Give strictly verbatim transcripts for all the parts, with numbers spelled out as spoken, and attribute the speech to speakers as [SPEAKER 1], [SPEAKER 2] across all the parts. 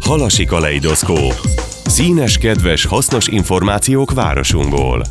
[SPEAKER 1] Halasi kaleidoszkóp. Színes, kedves, hasznos információk városunkból.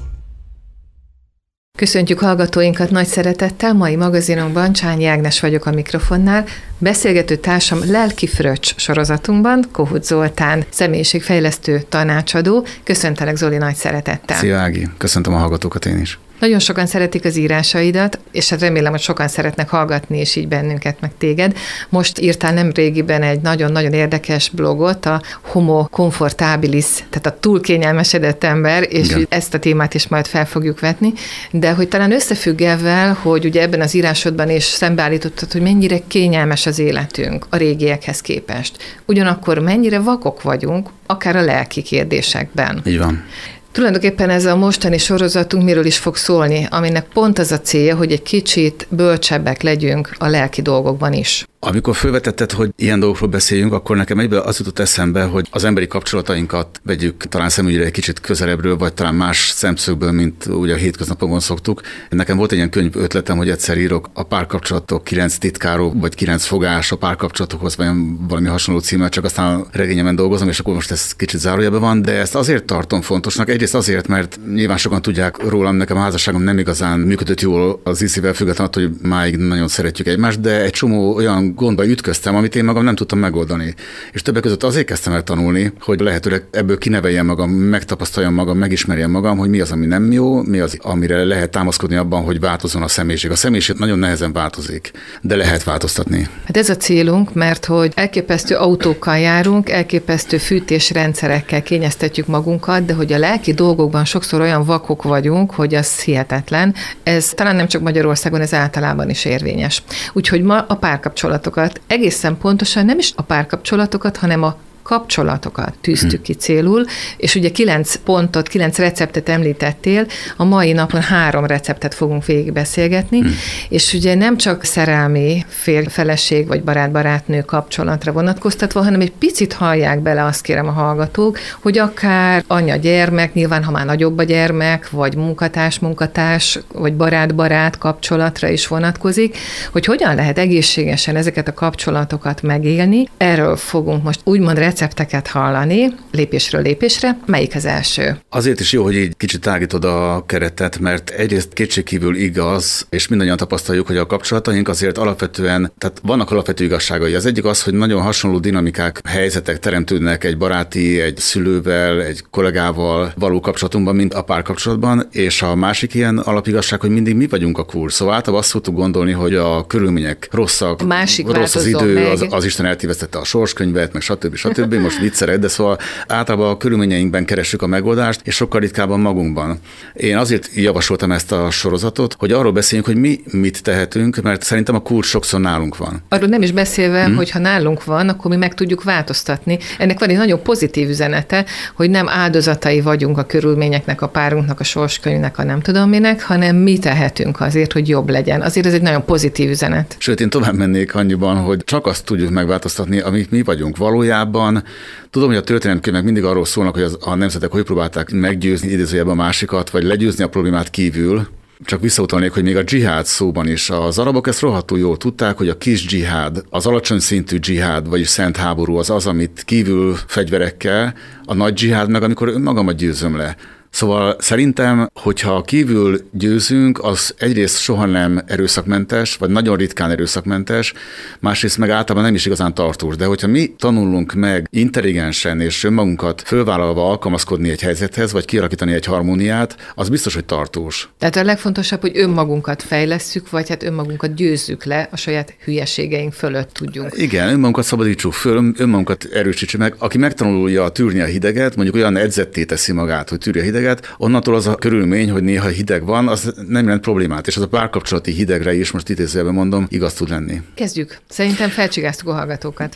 [SPEAKER 2] Köszöntjük hallgatóinkat nagy szeretettel, mai magazinunkban Csányi Ágnes vagyok a mikrofonnál. Beszélgető társam Lelki Fröccs sorozatunkban Kohut Zoltán, személyiségfejlesztő tanácsadó. Köszöntelek, Zoli, nagy szeretettel.
[SPEAKER 3] Szia, Ági, köszöntöm a hallgatókat én is.
[SPEAKER 2] Nagyon sokan szeretik az írásaidat, és hát remélem, hogy sokan szeretnek hallgatni, és így bennünket, meg téged. Most írtál nemrégiben egy nagyon-nagyon érdekes blogot, a Homo Comfortabilis, tehát a túl kényelmesedett ember, és igen, ezt a témát is majd fel fogjuk vetni, de hogy talán összefügg ezzel, hogy ugye ebben az írásodban is szembeállítottad, hogy mennyire kényelmes az életünk a régiekhez képest. Ugyanakkor mennyire vakok vagyunk, akár a lelki kérdésekben.
[SPEAKER 3] Így van.
[SPEAKER 2] Tulajdonképpen ez a mostani sorozatunk miről is fog szólni, aminek pont az a célja, hogy egy kicsit bölcsebbek legyünk a lelki dolgokban is.
[SPEAKER 3] Amikor felvetetted, hogy ilyen dolgokról beszéljünk, akkor nekem egyből az jutott eszembe, hogy az emberi kapcsolatainkat vegyük talán szemügyre egy kicsit közelebbről, vagy talán más szemszögből, mint ugye a hétköznapokon szoktuk. Nekem volt egy ilyen könyv ötletem, hogy egyszer írok a párkapcsolatok kilenc titkáról, vagy kilenc fogás a párkapcsolatokhoz, vagy valami hasonló címmel, csak aztán a regényemen dolgozom, és akkor most ez kicsit zárójelben van, de ezt azért tartom fontosnak. Egyrészt azért, mert nyilván sokan tudják rólam, nekem a házasságom nem igazán működött jól az Iszivel, függetlenül attól, hogy máig nagyon szeretjük egymást, de egy csomó olyan gondba ütköztem, amit én magam nem tudtam megoldani. És többek között azért kezdtem el tanulni, hogy lehetőleg ebből kineveljem magam, megtapasztaljam magam, megismerjem magam, hogy mi az, ami nem jó, mi az, amire lehet támaszkodni abban, hogy változzon a személyiség. A személyiség nagyon nehezen változik, de lehet változtatni.
[SPEAKER 2] Hát ez a célunk, mert hogy elképesztő autókkal járunk, elképesztő fűtésrendszerekkel kényeztetjük magunkat, de hogy a lelki dolgokban sokszor olyan vakok vagyunk, hogy az hihetetlen. Ez talán nem csak Magyarországon, ez általában is érvényes. Úgyhogy ma a párkapcsolatokat, egészen pontosan nem is a párkapcsolatokat, hanem a kapcsolatokat tűztük ki célul, és ugye kilenc pontot, kilenc receptet említettél, a mai napon három receptet fogunk végigbeszélgetni, hmm. és ugye nem csak szerelmi férj-feleség vagy barát-barátnő kapcsolatra vonatkoztatva, hanem egy picit hallják bele, azt kérem a hallgatók, hogy akár anya-gyermek, nyilván ha már nagyobb a gyermek, vagy munkatárs-munkatárs, vagy barát-barát kapcsolatra is vonatkozik, hogy hogyan lehet egészségesen ezeket a kapcsolatokat megélni. Erről fogunk most úgymond recepteket hallani, lépésről lépésre. Melyik az első?
[SPEAKER 3] Azért is jó, hogy így kicsit tágítod a keretet, mert egyrészt kétségkívül igaz, és mindannyian tapasztaljuk, hogy a kapcsolataink azért alapvetően, tehát vannak alapvető igazságai. Az egyik az, hogy nagyon hasonló dinamikák, helyzetek teremtődnek egy baráti, egy szülővel, egy kollégával való kapcsolatunkban, mint a párkapcsolatban, és a másik ilyen alapigazság, hogy mindig mi vagyunk a kulcs. Szóval általában azt szoktuk gondolni, hogy a körülmények rosszak, rossz az idő, az, az Isten eltévesztette a sorskönyvet, meg stb. stb. Most vicceled, de szóval általában a körülményeinkben keressük a megoldást, és sokkal ritkábban magunkban. Én azért javasoltam ezt a sorozatot, hogy arról beszéljünk, hogy mi mit tehetünk, mert szerintem a kulcs sokszor nálunk van.
[SPEAKER 2] Arról nem is beszélve, hmm. hogy ha nálunk van, akkor mi meg tudjuk változtatni. Ennek van egy nagyon pozitív üzenete, hogy nem áldozatai vagyunk a körülményeknek, a párunknak, a sorskönyvnek, a nem tudom minek, hanem mi tehetünk azért, hogy jobb legyen. Azért ez egy nagyon pozitív üzenet.
[SPEAKER 3] Sőt, én tovább mennék annyiban, hogy csak azt tudjuk megváltoztatni, amit mi vagyunk valójában. Tudom, hogy a történelemkönyvek mindig arról szólnak, hogy az, a nemzetek hogy próbálták meggyőzni idézőjelben a másikat, vagy legyőzni a problémát kívül. Csak visszautalnék, hogy még a dzsihád szóban is az arabok ezt rohadtul jól tudták, hogy a kis dzsihád, az alacsony szintű dzsihád, vagyis szent háború az az, amit kívül fegyverekkel, a nagy dzsihád meg, amikor önmagamat győzöm le. Szóval szerintem, hogyha kívül győzünk, az egyrészt soha nem erőszakmentes, vagy nagyon ritkán erőszakmentes, másrészt meg általában nem is igazán tartós. De hogyha mi tanulunk meg intelligensen és önmagunkat fölvállalva alkalmazkodni egy helyzethez, vagy kialakítani egy harmóniát, az biztos, hogy tartós.
[SPEAKER 2] Tehát a legfontosabb, hogy önmagunkat fejlesszük, vagy hát önmagunkat győzzük le, a saját hülyeségeink fölött tudjunk.
[SPEAKER 3] Igen, önmagunkat szabadítsuk föl, önmagunkat erősítsük meg. Aki megtanulja tűrni a hideget, mondjuk olyan edzetté teszi magát, hogy tűrje a hideget, onnantól az a körülmény, hogy néha hideg van, az nem jelent problémát, és az a párkapcsolati hidegre is, most idézőjelben mondom, igaz tud lenni.
[SPEAKER 2] Kezdjük. Szerintem felcsigáztuk a hallgatókat.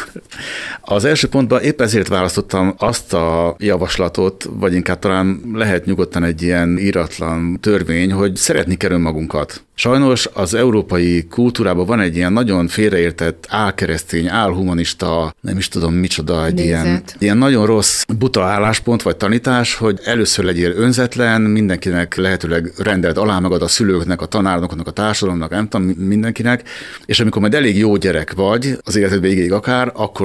[SPEAKER 3] Az első pontban épp ezért választottam azt a javaslatot, vagy inkább talán lehet nyugodtan egy ilyen íratlan törvény, hogy szeretni kell önmagunkat. Sajnos az európai kultúrában van egy ilyen nagyon félreértett, álkeresztény, álhumanista, nem is tudom micsoda, egy ilyen, ilyen nagyon rossz buta álláspont vagy tanítás, hogy először legyél önzetlen, mindenkinek lehetőleg rendeld alá magad, a szülőknek, a tanároknak, a társadalomnak, nem tudom, mindenkinek, és amikor majd elég jó gyerek vagy, az életed végéig akár, akkor majd
[SPEAKER 2] Megszületik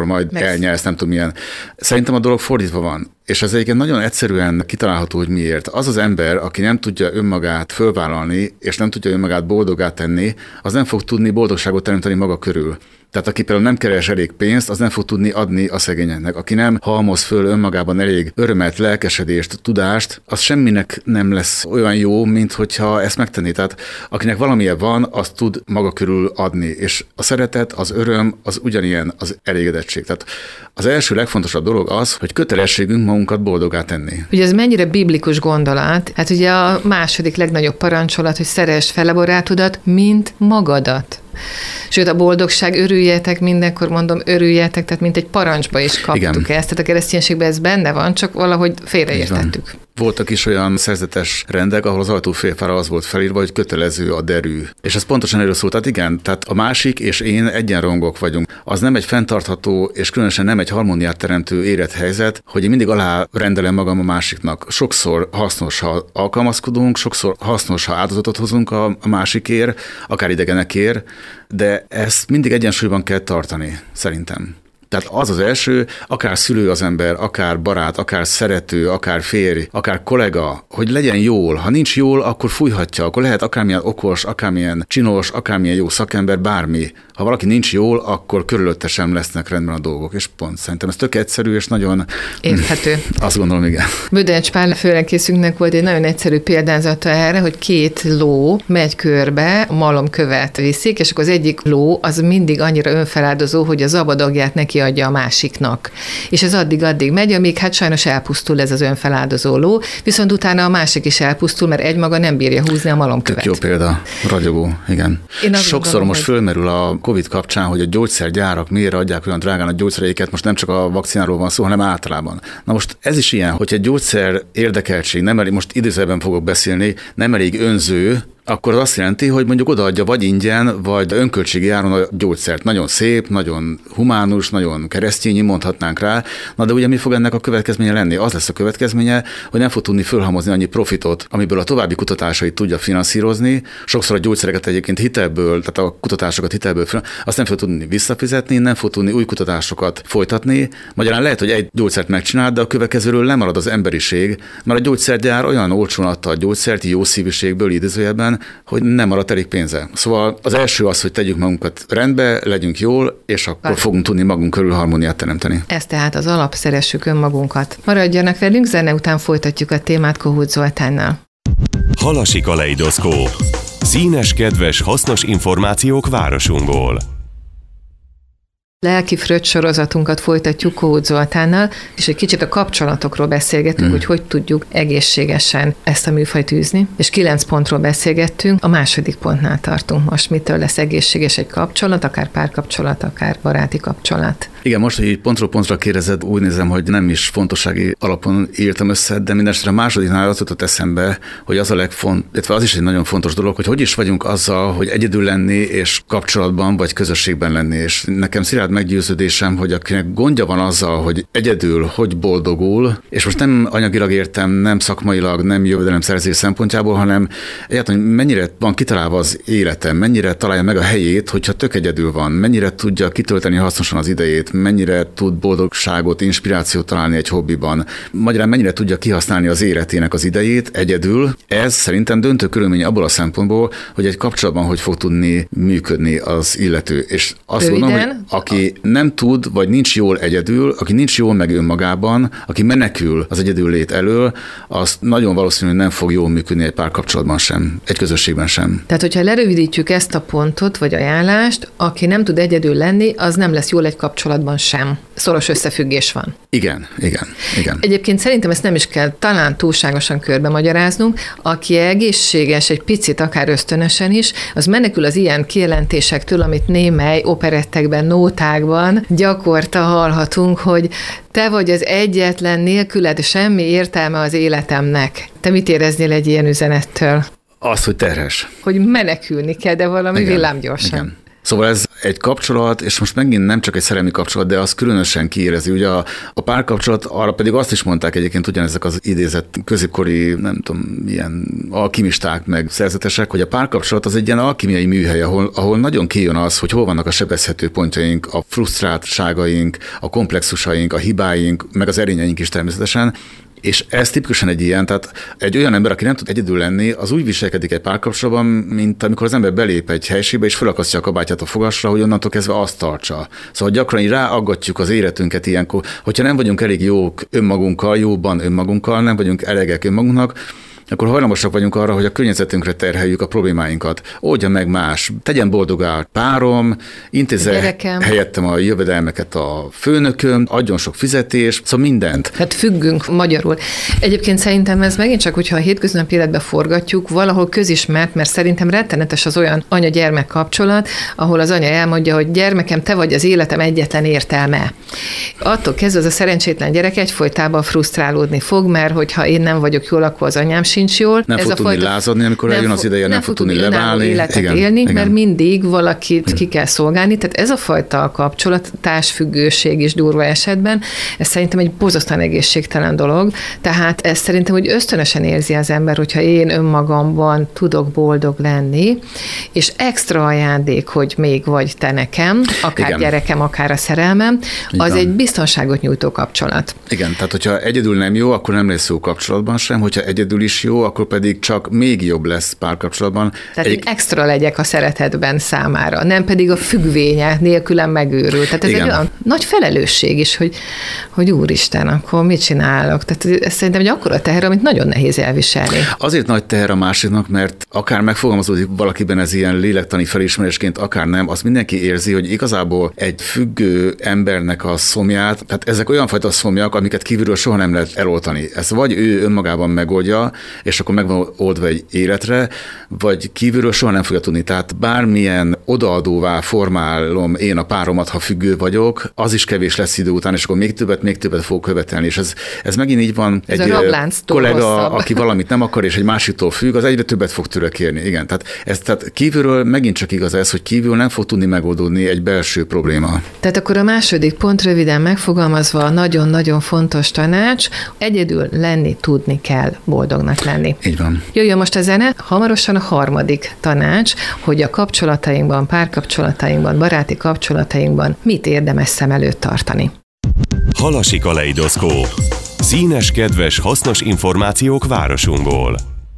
[SPEAKER 3] elnyelsz, nem tudom milyen. Szerintem a dolog fordítva van. És ez egyébként nagyon egyszerűen kitalálható, hogy miért. Az az ember, aki nem tudja önmagát fölvállalni, és nem tudja önmagát boldoggá tenni, az nem fog tudni boldogságot teremteni maga körül. Tehát aki például nem keres elég pénzt, az nem fog tudni adni a szegényeknek. Aki nem halmoz föl önmagában elég örömet, lelkesedést, tudást, az semminek nem lesz olyan jó, mint hogyha ezt megtenni. Tehát akinek valamilyen van, az tud maga körül adni. És a szeretet, az öröm, az ugyanilyen az elégedettség. Tehát az első legfontosabb dolog az, hogy kötelességünk magunkat boldoggá tenni.
[SPEAKER 2] Ugye ez mennyire biblikus gondolat? Hát ugye a második legnagyobb parancsolat, hogy szeresd fel a barátodat, mint magadat. Sőt, a boldogság, örüljetek, mindenkor mondom, örüljetek, tehát mint egy parancsba is kaptuk. Igen. Ezt, tehát a kereszténységben ez benne van, csak valahogy félreértettük.
[SPEAKER 3] Voltak is olyan szerzetes rendek, ahol az ajtófélfára az volt felírva, hogy kötelező a derű. És ez pontosan erről szólt. Tehát igen, tehát a másik és én egyenrangúak vagyunk. Az nem egy fenntartható és különösen nem egy harmóniát teremtő élethelyzet, hogy én mindig alá rendelem magam a másiknak. Sokszor hasznos, ha alkalmazkodunk, sokszor hasznos, ha áldozatot hozunk a másikért, akár idegenekért, de ezt mindig egyensúlyban kell tartani, szerintem. Tehát az az első, akár szülő az ember, akár barát, akár szerető, akár férj, akár kollega, hogy legyen jól. Ha nincs jól, akkor fújhatja, akkor lehet akármilyen okos, akármilyen csinos, akármilyen jó szakember, bármi. Ha valaki nincs jól, akkor körülötte sem lesznek rendben a dolgok, és pont. Szerintem ez tök egyszerű, és nagyon
[SPEAKER 2] érthető.
[SPEAKER 3] Azt gondolom, igen.
[SPEAKER 2] Bödöcs Pál főrenkészünknek volt egy nagyon egyszerű példázata erre, hogy két ló megy körbe, malomkövet viszik, és akkor az egyik ló az mindig annyira önfeláldozó, hogy a zabadagját neki adja a másiknak. És ez addig-addig megy, amíg hát sajnos elpusztul ez az önfeláldozó ló, viszont utána a másik is elpusztul, mert egymaga nem bírja húzni a malomkövet.
[SPEAKER 3] Tök jó példa, ragyogó, igen. Sokszor gondolom, most hogy... fölmerül a Covid kapcsán, hogy a gyógyszergyárak miért adják olyan drágán a gyógyszereiket, most nem csak a vakcináról van szó, hanem általában. Na most ez is ilyen, hogy egy gyógyszer érdekeltség, nem elég, most idézőben fogok beszélni, nem elég önző, akkor az azt jelenti, hogy mondjuk odaadja vagy ingyen, vagy önköltségi áron a gyógyszert. Nagyon szép, nagyon humánus, nagyon keresztényi, mondhatnánk rá. Na de ugye mi fog ennek a következménye lenni? Az lesz a következménye, hogy nem fog tudni fölhalmozni annyi profitot, amiből a további kutatásait tudja finanszírozni. Sokszor a gyógyszereket egyébként hitelből, tehát a kutatásokat hitelből, azt nem fog tudni visszafizetni, nem fog tudni új kutatásokat folytatni. Magyarán lehet, hogy egy gyógyszert megcsinál, de a következőről lemarad az emberiség, mert a gyógyszergyár olyan olcsón adta a gyógyszert, jó szívűségből, idézőjelben, hogy nem maradt elég pénze. Szóval az első az, hogy tegyük magunkat rendbe, legyünk jól, és akkor Bár. fogunk tudni magunk körül harmóniát teremteni.
[SPEAKER 2] Ez tehát az alap, szeressük önmagunkat. Maradjanak velünk, zene után folytatjuk a témát Kohut Zoltánnal.
[SPEAKER 1] Halasi kaleidoszkóp. Színes, kedves, hasznos információk városunkból.
[SPEAKER 2] Lelki fröccs sorozatunkat folytatjuk Kohut Zoltánnal, és egy kicsit a kapcsolatokról beszélgetünk, mm. hogy hogy tudjuk egészségesen ezt a műfajt űzni, és kilenc pontról beszélgettünk, a második pontnál tartunk most, mitől lesz egészséges egy kapcsolat, akár párkapcsolat, akár baráti kapcsolat.
[SPEAKER 3] Igen, most, hogy így pontról pontra kérdezed, úgy nézem, hogy nem is fontossági alapon írtam össze, de mindenesetre a másodiknál az jutott eszembe, hogy az a legfont, illetve az is egy nagyon fontos dolog, hogy hogy is vagyunk azzal, hogy egyedül lenni, és kapcsolatban vagy közösségben lenni. És nekem szilárd meggyőződésem, hogy akinek gondja van azzal, hogy egyedül hogy boldogul, és most nem anyagilag értem, nem szakmailag, nem jövedelemszerzés szempontjából, hanem egyáltalán mennyire van kitalálva az életem, mennyire találja meg a helyét, hogyha tök egyedül van, mennyire tudja kitölteni hasznosan az idejét, mennyire tud boldogságot, inspirációt találni egy hobbiban, magyarán mennyire tudja kihasználni az életének az idejét egyedül. Ez szerintem döntő körülmény abból a szempontból, hogy egy kapcsolatban hogy fog tudni működni az illető. És azt
[SPEAKER 2] Röviden,
[SPEAKER 3] gondolom, hogy aki nem tud, vagy nincs jól egyedül, aki nincs jól meg önmagában, aki menekül az egyedül lét elől, az nagyon valószínű, hogy nem fog jól működni egy párkapcsolatban sem, egy közösségben sem.
[SPEAKER 2] Tehát, hogyha lerövidítjük ezt a pontot, vagy ajánlást, aki nem tud egyedül lenni, az nem lesz jól egy kapcsolatban sem. Szoros összefüggés van.
[SPEAKER 3] Igen, igen, igen.
[SPEAKER 2] Egyébként szerintem ezt nem is kell talán túlságosan körbe magyaráznunk. Aki egészséges, egy picit, akár ösztönösen is, az menekül az ilyen kijelentésektől, amit némely operettekben, nótákban gyakorta hallhatunk, hogy te vagy az egyetlen, nélküled semmi értelme az életemnek. Te mit éreznél egy ilyen üzenettől?
[SPEAKER 3] Az, hogy terhes.
[SPEAKER 2] Hogy menekülni kell, de valami
[SPEAKER 3] igen,
[SPEAKER 2] villámgyorsan.
[SPEAKER 3] Igen. Szóval ez egy kapcsolat, és most megint nem csak egy szerelmi kapcsolat, de az különösen kiérezi. Ugye a, a párkapcsolat, arra pedig azt is mondták egyébként ugyanezek az idézett középkori, nem tudom, ilyen alkimisták meg szerzetesek, hogy a párkapcsolat az egy ilyen alkimiai műhely, ahol, ahol nagyon kijön az, hogy hol vannak a sebezhető pontjaink, a frusztráltságaink, a komplexusaink, a hibáink, meg az erényeink is természetesen. És ez tipikusan egy ilyen, tehát egy olyan ember, aki nem tud egyedül lenni, az úgy viselkedik egy párkapcsolatban, mint amikor az ember belép egy helységbe, és felakasztja a kabátját a fogasra, hogy onnantól kezdve azt tartsa. Szóval gyakran így ráaggatjuk az életünket ilyenkor, hogyha nem vagyunk elég jók önmagunkkal, jóban önmagunkkal, nem vagyunk elegek önmagunknak, akkor hajlamosak vagyunk arra, hogy a környezetünkre terheljük a problémáinkat. Oldja meg más, tegyen boldogá párom, intézze helyettem a jövedelmeket a főnököm, adjon sok fizetés, szóval mindent.
[SPEAKER 2] Hát függünk magyarul. Egyébként szerintem ez megint csak, hogyha a hétköznapi életbe forgatjuk, valahol közismert, mert szerintem rettenetes az olyan anya-gyermek kapcsolat, ahol az anya elmondja, hogy gyermekem, te vagy az életem egyetlen értelme. Attól kezdve az a szerencsétlen gyerek egyfolytában frusztrálódni fog, mert hogyha én nem vagyok jól, akkor az anyám sincs jól.
[SPEAKER 3] Nem
[SPEAKER 2] ez
[SPEAKER 3] fog
[SPEAKER 2] a
[SPEAKER 3] tudni
[SPEAKER 2] fajta,
[SPEAKER 3] lázadni, amikor nem eljön az ideje, nem, nem fog tudni leválni.
[SPEAKER 2] Életet
[SPEAKER 3] igen,
[SPEAKER 2] élni,
[SPEAKER 3] igen.
[SPEAKER 2] mert mindig valakit igen. ki kell szolgálni. Tehát ez a fajta kapcsolat, társfüggőség is durva esetben, ez szerintem egy borzasztóan egészségtelen dolog. Tehát ez szerintem, hogy ösztönösen érzi az ember, hogyha én önmagamban tudok boldog lenni, és extra ajándék, hogy még vagy te nekem, akár igen. gyerekem, akár a szerelmem, igen. az egy biztonságot nyújtó kapcsolat.
[SPEAKER 3] Igen, tehát hogyha egyedül nem jó, akkor nem lesz jó kapcsolatban sem, hogyha egyedül is jó, akkor pedig csak még jobb lesz párkapcsolatban.
[SPEAKER 2] Tehát egy... extra legyek a szeretetben számára, nem pedig a függvénye nélkülem megőrül. Tehát ez igen. egy olyan nagy felelősség is, hogy, hogy úristen, akkor mit csinálok? Tehát ez szerintem egy akkora teher, amit nagyon nehéz elviselni.
[SPEAKER 3] Azért nagy teher a másiknak, mert akár megfogalmazódik valakiben ez ilyen lélektani felismerésként, akár nem, azt mindenki érzi, hogy igazából egy függő embernek a szomját, tehát ezek olyan fajta szomjak, amiket kívülről soha nem lehet eloltani. Ez vagy ő önmagában megoldja, és akkor meg van oldva egy életre, vagy kívülről soha nem fogja tudni. Tehát bármilyen odaadóvá formálom én a páromat, ha függő vagyok, az is kevés lesz idő után, és akkor még többet, még többet fog követelni. És ez, ez megint így van.
[SPEAKER 2] Ez
[SPEAKER 3] egy kollega,
[SPEAKER 2] hosszabb.
[SPEAKER 3] aki valamit nem akar, és egy másiktól függ, az egyre többet fog tőle kérni. Igen, tehát, ez, tehát kívülről megint csak igaz ez, hogy kívül nem fog tudni megoldódni egy belső probléma.
[SPEAKER 2] Tehát akkor a második pont röviden megfogalmazva nagyon-nagyon fontos tanács, egyedül lenni tudni kell boldognak lenni.
[SPEAKER 3] Így van.
[SPEAKER 2] Jöjjön most a zene, hamarosan a harmadik tanács, hogy a kapcsolatainkban, párkapcsolatainkban, baráti kapcsolatainkban mit érdemes szem előtt tartani.
[SPEAKER 1] Halasi kaleidoszkóp. Színes, kedves, hasznos információk városunkból.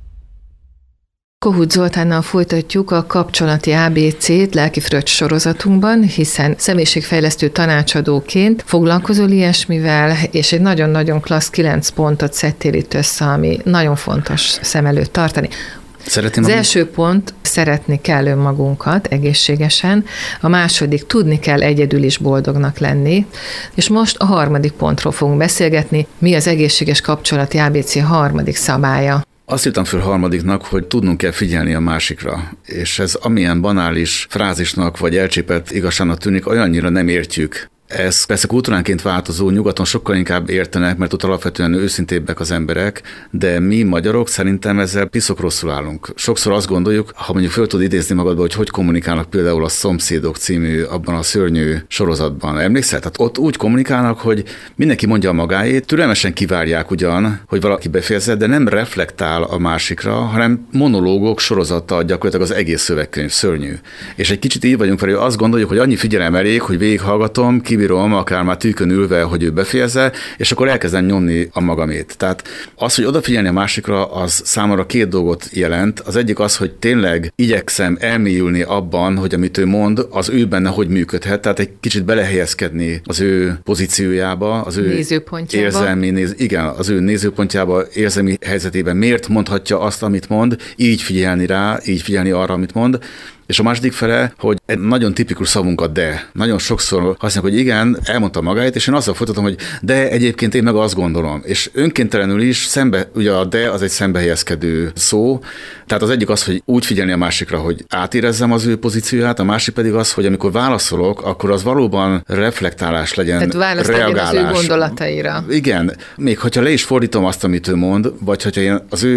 [SPEAKER 2] Kohut Zoltánnal folytatjuk a kapcsolati á bé cét lelkifröccs sorozatunkban, hiszen személyiségfejlesztő tanácsadóként foglalkozol ilyesmivel, és egy nagyon-nagyon klassz kilenc pontot szedtél itt össze, ami nagyon fontos szem előtt tartani.
[SPEAKER 3] Szeretném
[SPEAKER 2] az
[SPEAKER 3] magunk...
[SPEAKER 2] első pont, szeretni kell önmagunkat egészségesen, a második, tudni kell egyedül is boldognak lenni, és most a harmadik pontról fogunk beszélgetni, mi az egészséges kapcsolati á bé cé harmadik szabálya.
[SPEAKER 3] Azt írtam föl harmadiknak, hogy tudnunk kell figyelni a másikra, és ez amilyen banális frázisnak vagy elcsépelt igazságnak tűnik, olyannyira nem értjük. Ez persze kultúránként változó, nyugaton sokkal inkább értenek, mert ott alapvetően őszintébbek az emberek, de mi magyarok szerintem ezzel piszok rosszul állunk. Sokszor azt gondoljuk, ha mondjuk föl tud idézni magadba, hogy hogy kommunikálnak például a Szomszédok című abban a szörnyű sorozatban. Emlékszel? Tehát ott úgy kommunikálnak, hogy mindenki mondja a magáét, türelmesen kivárják ugyan, hogy valaki befejezze, de nem reflektál a másikra, hanem monológok sorozata gyakorlatilag az egész szövegkönyv, szörnyű. És egy kicsit így vagyunk vele, azt gondoljuk, hogy annyi figyelem elég, hogy végighallgatom, kibírom, akár már tűkön ülve, hogy ő befejezze, és akkor elkezdem nyomni a magamét. Tehát az, hogy odafigyelni a másikra, az számomra két dolgot jelent. Az egyik az, hogy tényleg igyekszem elmélyülni abban, hogy amit ő mond, az ő benne hogy működhet, tehát egy kicsit belehelyezkedni az ő pozíciójába, az ő
[SPEAKER 2] nézőpontjába.
[SPEAKER 3] Érzelmi, néz, igen, az ő nézőpontjába, érzelmi helyzetében miért mondhatja azt, amit mond, így figyelni rá, így figyelni arra, amit mond. És a második fele, hogy egy nagyon tipikus szavunk a de. Nagyon sokszor használjuk, hogy igen, elmondta magáit, és én azzal folytatom, hogy de egyébként én meg azt gondolom. És önkéntelenül is szembe, ugye a de az egy szembehelyezkedő szó. Tehát az egyik az, hogy úgy figyelni a másikra, hogy átérezzem az ő pozícióját, a másik pedig az, hogy amikor válaszolok, akkor az valóban reflektálás legyen,
[SPEAKER 2] tehát válasz
[SPEAKER 3] reagálás.
[SPEAKER 2] Legyen az ő gondolataira.
[SPEAKER 3] Igen, még hogyha le is fordítom azt, amit ő mond, vagy hogyha én az ő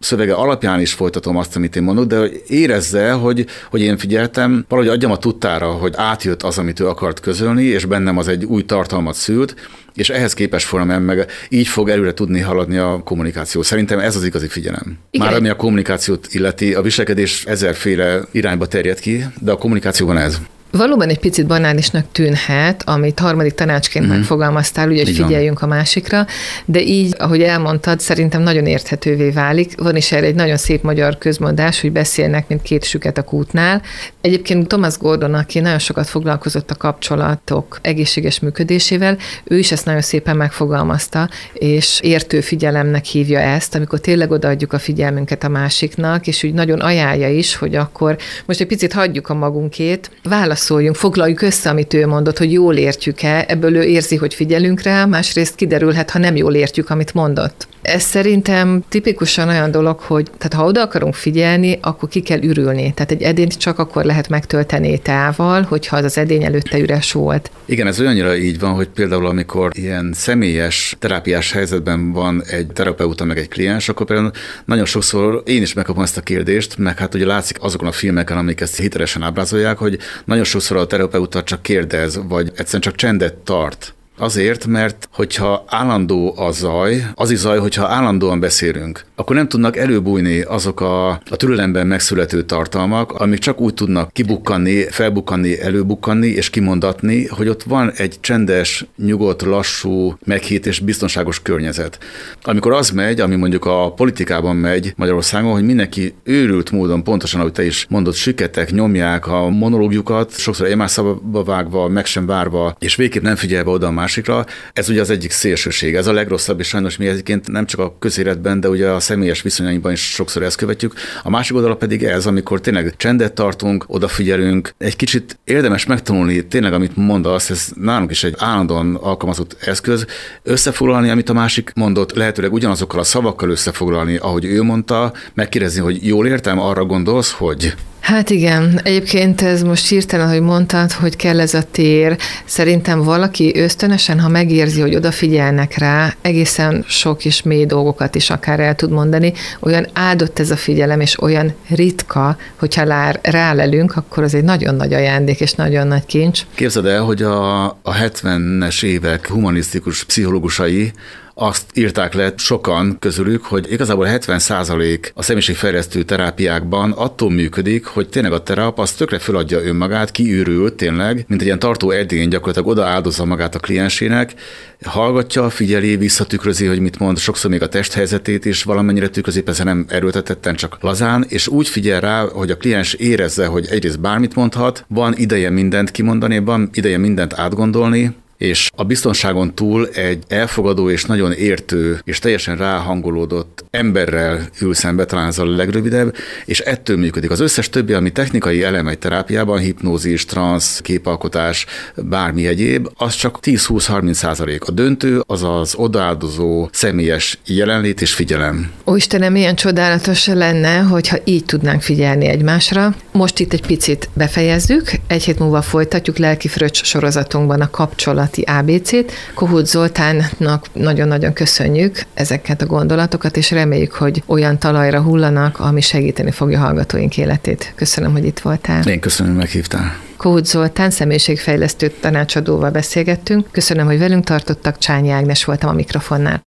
[SPEAKER 3] szövege alapján is folytatom azt, amit én mondok, de érezze, hogy, hogy én figyeltem, valahogy adjam a tudtára, hogy átjött az, amit ő akart közölni, és bennem az egy új tartalmat szült, és ehhez képes formán meg így fog előre tudni haladni a kommunikáció. Szerintem ez az igazi figyelem. Igen. Már ami a kommunikációt illeti, a viselkedés ezerféle irányba terjed ki, de a kommunikációban ez.
[SPEAKER 2] Valóban egy picit banálisnak tűnhet, amit harmadik tanácsként mm-hmm. megfogalmaztál, ugye, hogy figyeljünk a másikra, de így, ahogy elmondtad, szerintem nagyon érthetővé válik. Van is erre egy nagyon szép magyar közmondás, hogy beszélnek, mint két süket a kútnál. Egyébként Thomas Gordon, aki nagyon sokat foglalkozott a kapcsolatok egészséges működésével, ő is ezt nagyon szépen megfogalmazta, és értő figyelemnek hívja ezt, amikor tényleg odaadjuk a figyelmünket a másiknak, és úgy nagyon ajánlja is, hogy akkor most egy picit hagyjuk a magunkét, válasz szóljunk, foglaljuk össze, amit ő mondott, hogy jól értjük-e, ebből ő érzi, hogy figyelünk rá, másrészt kiderülhet, ha nem jól értjük, amit mondott. Ez szerintem tipikusan olyan dolog, hogy tehát ha oda akarunk figyelni, akkor ki kell ürülni. Tehát egy edényt csak akkor lehet megtölteni teával, hogyha az az edény előtte üres volt.
[SPEAKER 3] Igen, ez olyannyira így van, hogy például amikor ilyen személyes terápiás helyzetben van egy terapeuta meg egy kliens, akkor például nagyon sokszor én is megkapom ezt a kérdést, meg hát ugye látszik azokon a filmeken, amik ezt hitelesen ábrázolják, hogy nagyon sokszor a terapeuta csak kérdez, vagy egyszerűen csak csendet tart. Azért, mert hogyha állandó a zaj, az is zaj, hogyha állandóan beszélünk, akkor nem tudnak előbújni azok a, a türelemben megszülető tartalmak, amik csak úgy tudnak kibukkanni, felbukkanni, előbukkanni és kimondatni, hogy ott van egy csendes, nyugodt, lassú, meghit és biztonságos környezet. Amikor az megy, ami mondjuk a politikában megy Magyarországon, hogy mindenki őrült módon, pontosan ahogy te is mondod, süketek, nyomják a monológjukat, sokszor egymás szabba vágva, meg sem várva, és végképp nem figyelve oda a másikra. Ez ugye az egyik szélsőség. Ez a legrosszabb, és sajnos mi egyébként nem csak a közéletben, de ugye a személyes viszonyainkban is sokszor ezt követjük. A másik oldala pedig ez, amikor tényleg csendet tartunk, odafigyelünk. Egy kicsit érdemes megtanulni tényleg, amit mondasz, ez nálunk is egy állandóan alkalmazott eszköz, összefoglalni, amit a másik mondott, lehetőleg ugyanazokkal a szavakkal összefoglalni, ahogy ő mondta, megkérdezni, hogy jól értem, arra gondolsz, hogy...
[SPEAKER 2] Hát igen, egyébként ez most hirtelen, hogy mondtad, hogy kell ez a tér. Szerintem valaki ösztönösen, ha megérzi, hogy odafigyelnek rá, egészen sok és mély dolgokat is akár el tud mondani. Olyan áldott ez a figyelem, és olyan ritka, hogyha lár, rálelünk, akkor az egy nagyon nagy ajándék, és nagyon nagy kincs.
[SPEAKER 3] Képzeld el, hogy a, a hetvenes évek humanisztikus pszichológusai azt írták le sokan közülük, hogy igazából hetven százalék a személyiségfejlesztő terápiákban attól működik, hogy tényleg a terap az tökre föladja önmagát, kiürül tényleg, mint egy ilyen tartó edény, gyakorlatilag oda áldozza magát a kliensének, hallgatja, figyeli, visszatükrözi, hogy mit mond, sokszor még a testhelyzetét is valamennyire tükrözi, persze nem erőltetetten, csak lazán, és úgy figyel rá, hogy a kliens érezze, hogy egyrészt bármit mondhat, van ideje mindent kimondani, van ideje mindent átgondolni, és a biztonságon túl egy elfogadó és nagyon értő és teljesen ráhangolódott emberrel ül szembe, talán ez a legrövidebb, és ettől működik. Az összes többi, ami technikai elem egy terápiában, hipnózis, transz, képalkotás, bármi egyéb, az csak tíz-húsz-harminc százalék. A döntő az az odaáldozó személyes jelenlét és figyelem.
[SPEAKER 2] Ó, Istenem, milyen csodálatos lenne, hogyha így tudnánk figyelni egymásra. Most itt egy picit befejezzük, egy hét múlva folytatjuk lelki fröccs sorozatunkban a kapcsolat á bé cét. Kohut Zoltánnak nagyon-nagyon köszönjük ezeket a gondolatokat, és reméljük, hogy olyan talajra hullanak, ami segíteni fogja hallgatóink életét. Köszönöm, hogy itt voltál.
[SPEAKER 3] Én köszönöm, hogy meghívtál.
[SPEAKER 2] Kohut Zoltán személyiségfejlesztő tanácsadóval beszélgettünk. Köszönöm, hogy velünk tartottak. Csányi Ágnes voltam a mikrofonnál.